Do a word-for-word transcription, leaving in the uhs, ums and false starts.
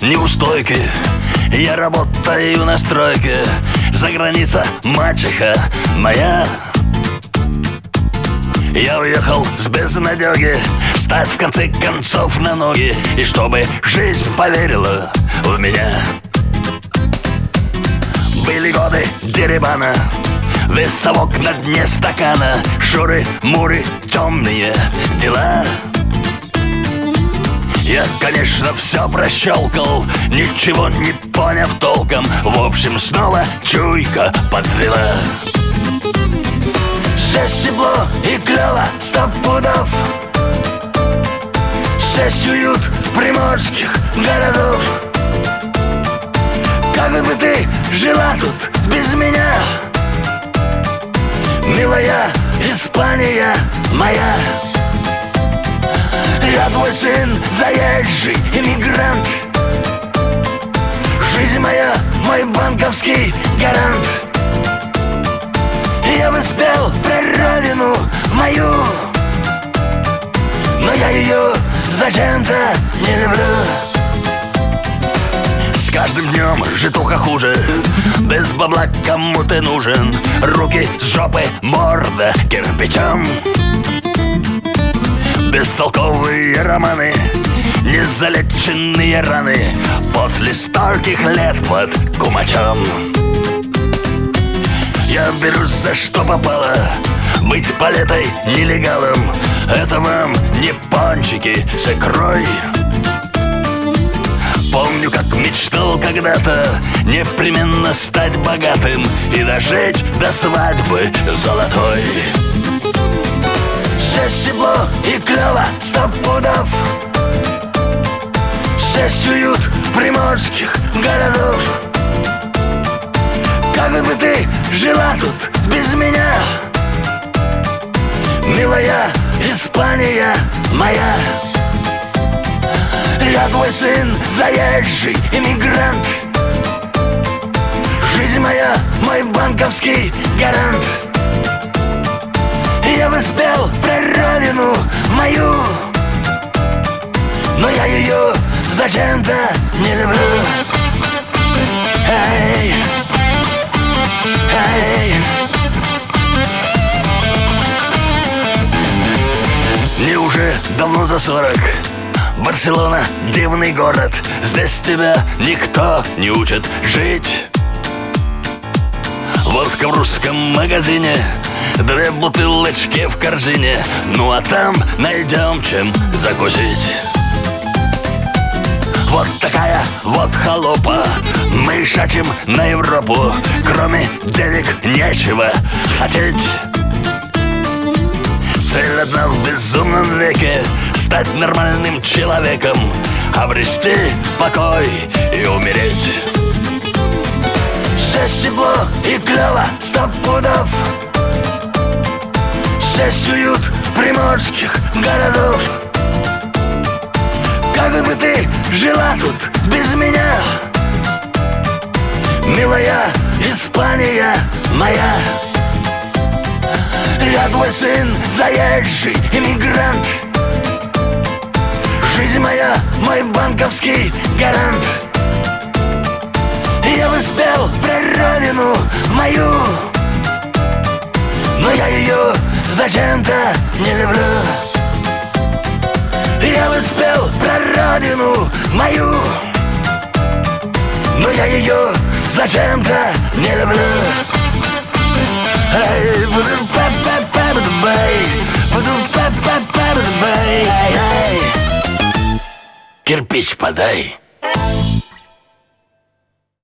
неустойки. Я работаю на стройке, за граница мачеха моя. Я уехал с безнадёги, стать в конце концов на ноги, и чтобы жизнь поверила в меня. Были годы дерибана, весь совок на дне стакана, шуры-муры, темные дела. Я, конечно, все прощелкал, ничего не поняв толком. В общем, снова чуйка подвела. Здесь тепло и клево, сто пудов. Здесь уют приморских городов. Как бы ты жила тут без меня, милая Испания моя? Я твой сын, заезжий иммигрант. Жизнь моя, мой банковский гарант. Я бы спел про родину мою, но я ее зачем-то не люблю. С каждым днем житуха хуже, без бабла кому ты нужен? Руки с жопы, морда кирпичом. Бестолковые романы, незалеченные раны после стольких лет под кумачом. Я берусь за что попало, быть палетой нелегалом. Это вам не пончики с икрой. Помню, как мечтал когда-то непременно стать богатым и дожить до свадьбы золотой. Здесь тепло и клево, сто пудов. Здесь уют приморских городов. Как бы ты жила тут без меня, милая Испания моя? Я твой сын, заезжий иммигрант. Жизнь моя, мой банковский гарант. Я бы спел про родину мою, но я ее зачем-то не люблю. Эй, эй. Мне уже давно за сорок. Барселона — дивный город. Здесь тебя никто не учит жить. Водка в русском магазине, две бутылочки в корзине. Ну а там найдем чем закусить. Вот такая вот холопа, мы шачим на Европу. Кроме денег нечего хотеть. Цель одна в безумном веке — стать нормальным человеком, обрести покой и умереть. Здесь тепло и клево, сто пудов. Здесь уют приморских городов. Как бы ты жила тут без меня, милая Испания моя? Я твой сын, заезжий иммигрант. Жизнь моя, мой банковский гарант. Я бы спел про родину мою, но я ее зачем-то не люблю. Я бы спел про родину мою, но я ее зачем-то не люблю. Кирпич подай.